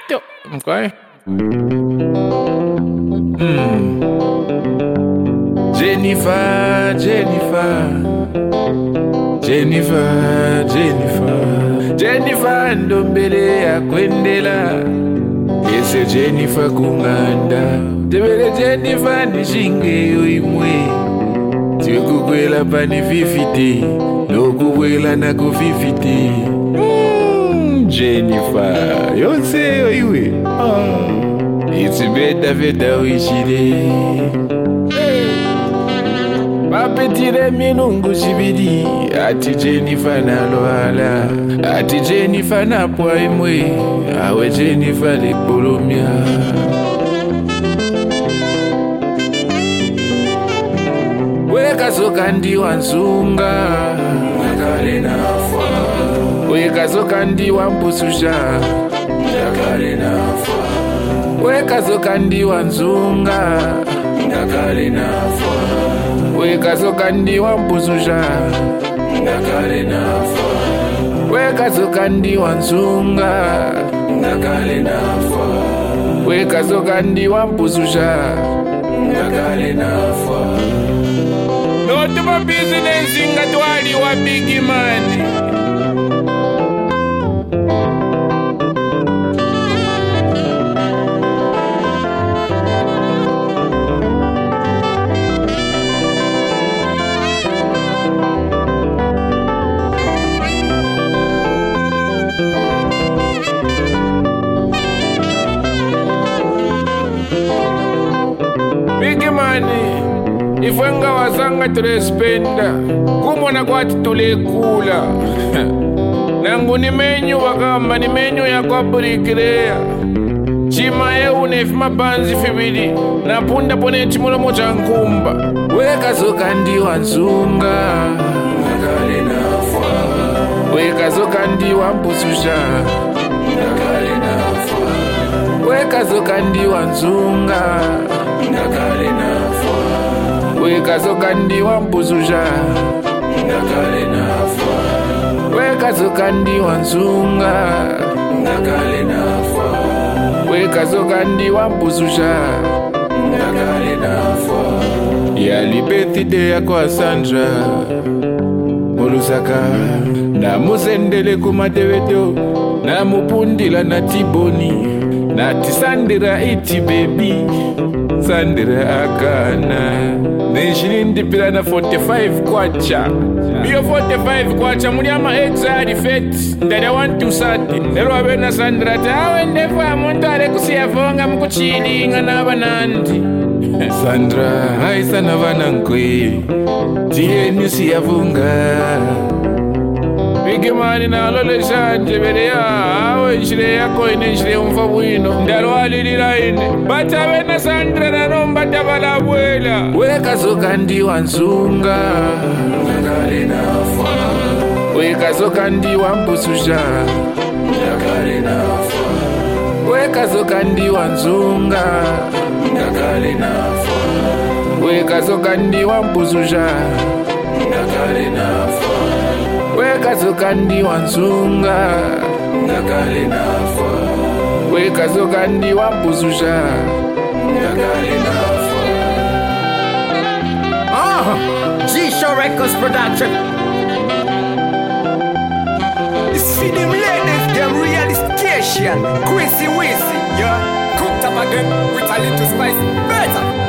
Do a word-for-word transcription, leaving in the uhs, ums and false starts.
Ato. Okay. Mm. Jennifer, Jennifer, Jennifer, Jennifer, Jennifer ndombele ya kwendela. Ese Jennifer kunganda. Tebele Jennifer nishinge yoimwe. Tiyo kukwela pani fifite. No kukwela na kufifite. Mm, Jennifer, yonse yoiwe. Oh. It's better veta wishile. Mapetire minungu shibidi. Ati Jennifer na loala. Ati Jennifer na poimwe. Awe Jennifer le polomia. Weka soka ndi wansunga. Nakale na fwa. Weka soka ndi wampususha. Nakale na fwa. Weka soka ndi wansunga. Nakale na fwa. Weka soka ndi wampususha. Nakale na fwa. Weka soka ndi wansunga. Nakale na fwa. Weka soka ndi wampususha. Nakale na fwa. No to my business inga twali wa big man. Big money. Ifwenga wasanga tulespenda. Kumona kwa tulekula. Nangu ni menyu wakamba ni menyu ya kwa burikilea. Chima eu nefima banzi fibili. Na punda pone chimulo mocha nkumba. Weka soka ndi wansunga. Nakale na fwa. Weka soka ndi wampususha. Nakale na fwa. Weka soka ndi wansunga. Nakale na fwa. Weka soka ndi wampususha. Nakale na fwa. Weka soka ndi wansunga. Nakale na fwa. Weka soka ndi wampususha. Nakale na fwa. Yali birthday ya kwa Sandra Mulusaka. Na musendele kumateweto. Na mupundila na tiboni. Na tisandira iti baby. Sandra akana. Nishirindi pila na forty-five kwacha. Biyo forty-five kwacha muli ama exari feti. Ndada wantu sati. Nero wabena Sandra tawe ndefa muntu ale kusiyavonga mkuchilinga na banandi. Sandra haisa na banankwe. Tiye nisiyavunga. Big mani na lole shanje bere ya. Awe nshire yako ine nshire umfabuino. Ndalo walilila ine. Bata wena Sandra na nomba tabala wela. Weka soka ndi wansunga. Nakale na fwa. Weka soka ndi wampususha. Nakale na fwa. Weka soka ndi wansunga. Nakale na fwa. Weka soka ndi wampususha. Nakale na fwa. Weka soka ndi wansunga. Nakale na fwa. Weka soka ndi wampususha. Nakale na fwa. Ah, G-Show Records production. It's for them ladies, them realistic. Quincy Wizzy, yeah. Cooked up again with a little spice. Better.